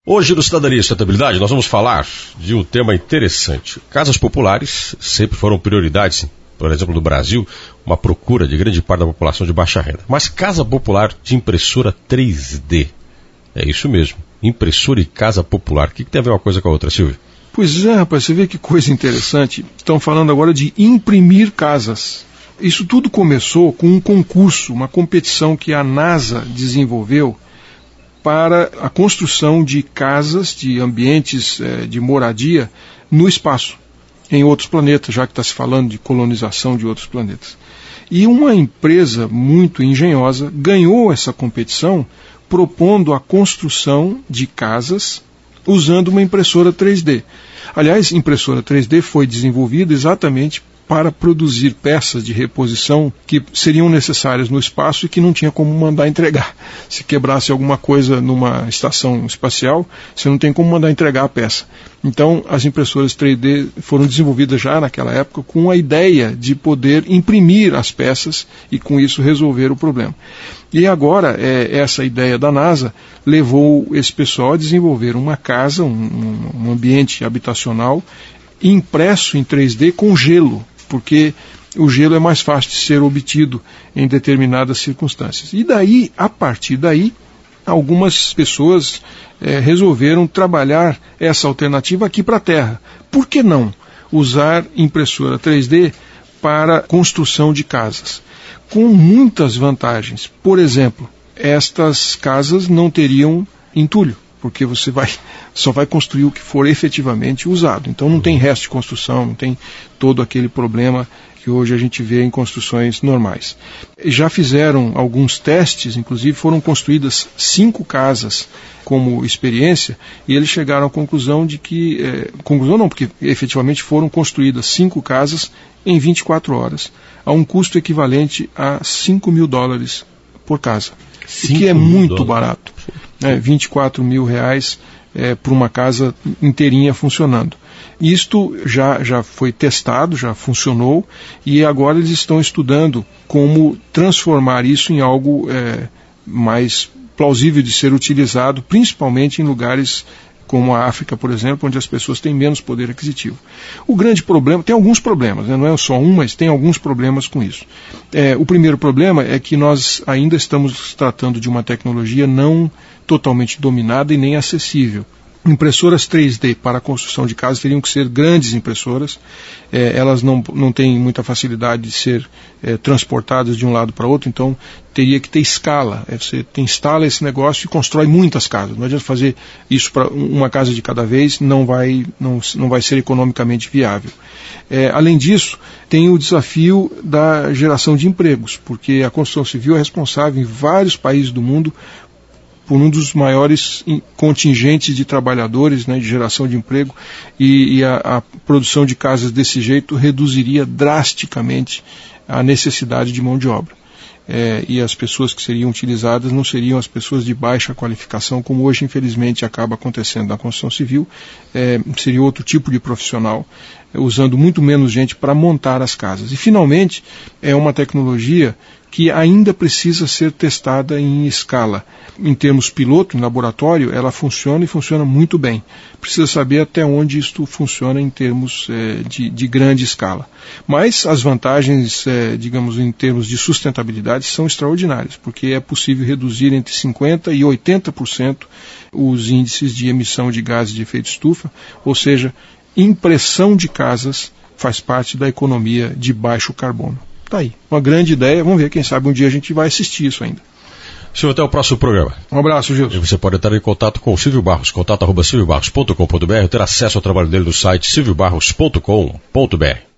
Hoje no Cidadania e Sustentabilidade nós vamos falar de um tema interessante. Casas populares sempre foram prioridades, por exemplo, no Brasil, uma procura de grande parte da população de baixa renda. Mas casa popular de impressora 3D, é isso mesmo, impressora e casa popular. O que tem a ver uma coisa com a outra, Silvio? Pois é, rapaz, você vê que coisa interessante. Estão falando agora de imprimir casas. Isso tudo começou com um concurso, uma competição que a NASA desenvolveu para a construção de casas, de ambientes de moradia no espaço, em outros planetas, já que está se falando de colonização de outros planetas. E uma empresa muito engenhosa ganhou essa competição propondo a construção de casas usando uma impressora 3D. Aliás, impressora 3D foi desenvolvida exatamente para produzir peças de reposição que seriam necessárias no espaço e que não tinha como mandar entregar. Se quebrasse alguma coisa numa estação espacial, você não tem como mandar entregar a peça. Então, as impressoras 3D foram desenvolvidas já naquela época com a ideia de poder imprimir as peças e com isso resolver o problema. E agora, essa ideia da NASA levou esse pessoal a desenvolver uma casa, um ambiente habitacional impresso em 3D com gelo, porque o gelo é mais fácil de ser obtido em determinadas circunstâncias. E daí, a partir daí, algumas pessoas resolveram trabalhar essa alternativa aqui para a Terra. Por que não usar impressora 3D para construção de casas? Com muitas vantagens. Por exemplo, estas casas não teriam entulho, porque você só vai construir o que for efetivamente usado. Então não tem resto de construção, não tem todo aquele problema que hoje a gente vê em construções normais. Já fizeram alguns testes, inclusive foram construídas 5 casas como experiência, e eles chegaram à conclusão de que... conclusão não, porque efetivamente foram construídas 5 casas em 24 horas, a um custo equivalente a $5.000 por casa, que é muito barato. 24 mil reais por uma casa inteirinha funcionando. Isto já foi testado, já funcionou, e agora eles estão estudando como transformar isso em algo mais plausível de ser utilizado, principalmente em lugares como a África, por exemplo, onde as pessoas têm menos poder aquisitivo. O grande problema, tem alguns problemas, não é só um, mas tem alguns problemas com isso. O primeiro problema é que nós ainda estamos tratando de uma tecnologia não totalmente dominada e nem acessível. Impressoras 3D para a construção de casas teriam que ser grandes impressoras, elas não têm muita facilidade de ser transportadas de um lado para outro, então teria que ter escala. Você instala esse negócio e constrói muitas casas. Não adianta fazer isso para uma casa de cada vez, não vai ser economicamente viável. Além disso, tem o desafio da geração de empregos, porque a construção civil é responsável em vários países do mundo por um dos maiores contingentes de trabalhadores, de geração de emprego, e a produção de casas desse jeito reduziria drasticamente a necessidade de mão de obra. E as pessoas que seriam utilizadas não seriam as pessoas de baixa qualificação, como hoje infelizmente acaba acontecendo na construção civil, seria outro tipo de profissional, usando muito menos gente para montar as casas. E finalmente é uma tecnologia que ainda precisa ser testada em escala. Em termos piloto, em laboratório, ela funciona e funciona muito bem. Precisa saber até onde isto funciona em termos de grande escala. Mas as vantagens, digamos, em termos de sustentabilidade, são extraordinárias, porque é possível reduzir entre 50% e 80% os índices de emissão de gases de efeito estufa, ou seja, impressão de casas faz parte da economia de baixo carbono. Está aí, uma grande ideia, vamos ver, quem sabe um dia a gente vai assistir isso ainda. Silvio, até o próximo programa. Um abraço, Gilson. E você pode entrar em contato com o Silvio Barros, contato@silviobarros.com.br, ter acesso ao trabalho dele no site silviobarros.com.br.